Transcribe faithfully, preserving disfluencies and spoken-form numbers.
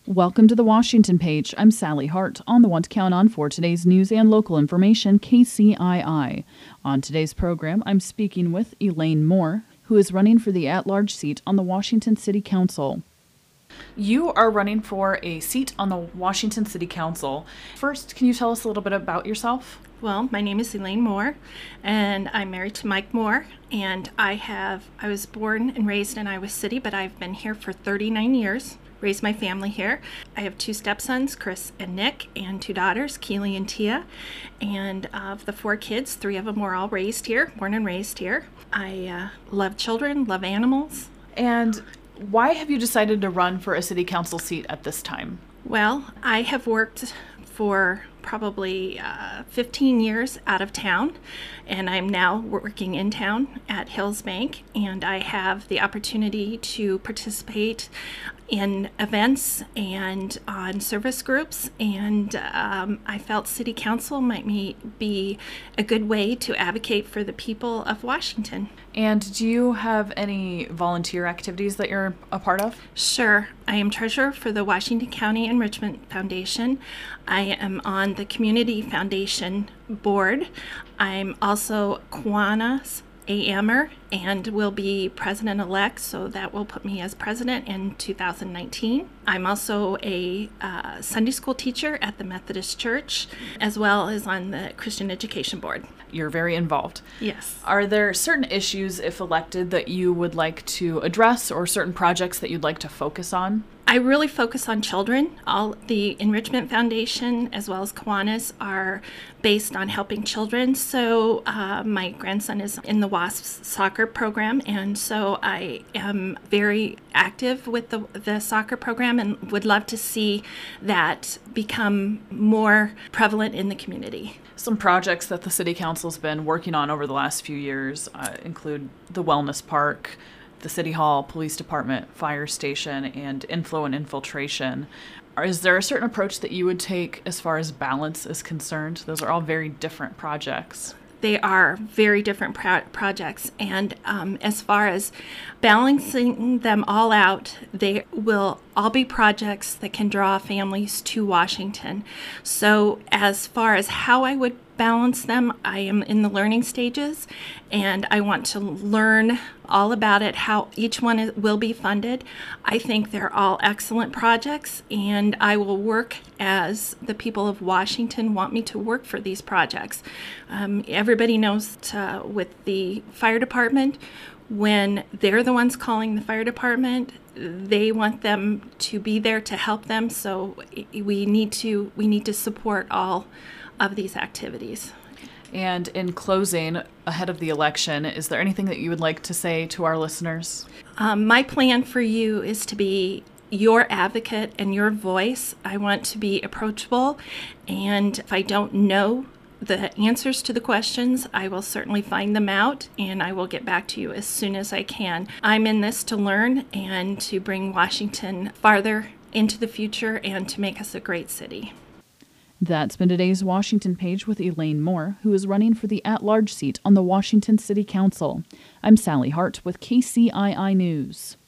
Welcome to the Washington Page. I'm Sally Hart, on the one to count on for today's news and local information, K C I I. On today's program, I'm speaking with Elaine Moore, who is running for the at-large seat on the Washington City Council. You are running for a seat on the Washington City Council. First, can you tell us a little bit about yourself? Well, my name is Elaine Moore, and I'm married to Mike Moore, and I have I was born and raised in Iowa City, but I've been here for thirty-nine years. Raised my family here. I have two stepsons, Chris and Nick, and two daughters, Keely and Tia. And of the four kids, three of them were all raised here, born and raised here. I uh, love children, love animals. And why have you decided to run for a city council seat at this time? Well, I have worked for probably uh, fifteen years out of town, and I'm now working in town at Hills Bank, and I have the opportunity to participate in events and on service groups, and um, I felt City Council might be a good way to advocate for the people of Washington. And do you have any volunteer activities that you're a part of? Sure. I am treasurer for the Washington County Enrichment Foundation. I am on the Community Foundation board. I'm also Kiwanis A M-er and will be president-elect, so that will put me as president in two thousand nineteen. I'm also a uh, Sunday school teacher at the Methodist Church, as well as on the Christian Education Board. You're very involved. Yes. Are there certain issues, if elected, that you would like to address, or certain projects that you'd like to focus on? I really focus on children. All the Enrichment Foundation as well as Kiwanis are based on helping children. So uh, my grandson is in the WASPS soccer program, and so I am very active with the, the soccer program and would love to see that become more prevalent in the community. Some projects that the City Council's been working on over the last few years uh, include the Wellness Park, the City Hall, Police Department, Fire Station, and Inflow and Infiltration. Is there a certain approach that you would take as far as balance is concerned? Those are all very different projects. They are very different pro- projects, and um, as far as balancing them all out, they will all be projects that can draw families to Washington. So as far as how I would balance them, I am in the learning stages, and I want to learn all about it, how each one is, will be funded. I think they're all excellent projects, and I will work as the people of Washington want me to work for these projects. Um, everybody knows to, with the fire department, when they're the ones calling the fire department, they want them to be there to help them. So we need to we need to support all of these activities. And in closing, ahead of the election, is there anything that you would like to say to our listeners? Um, my plan for you is to be your advocate and your voice. I want to be approachable, and if I don't know the answers to the questions, I will certainly find them out, and I will get back to you as soon as I can. I'm in this to learn and to bring Washington farther into the future and to make us a great city. That's been today's Washington Page with Elaine Moore, who is running for the at-large seat on the Washington City Council. I'm Sally Hart with K C I I News.